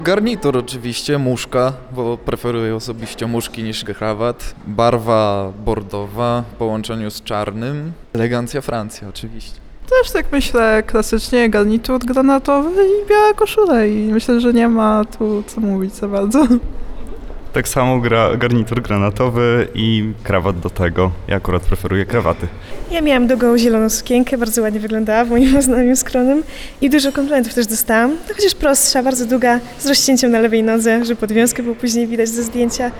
Garnitur oczywiście, muszka, bo preferuję osobiście muszki niż krawat. Barwa bordowa w połączeniu z czarnym. Elegancja Francja oczywiście. Też tak myślę, klasycznie garnitur granatowy i biała koszula i myślę, że nie ma tu co mówić za bardzo. Tak samo garnitur granatowy i krawat do tego. Ja akurat preferuję krawaty. Ja miałam długą zieloną sukienkę, bardzo ładnie wyglądała w moim uznaniu skronem i dużo komplementów też dostałam. No chociaż prostsza, bardzo długa, z rozcięciem na lewej nodze, żeby podwiązkę było później widać ze zdjęcia.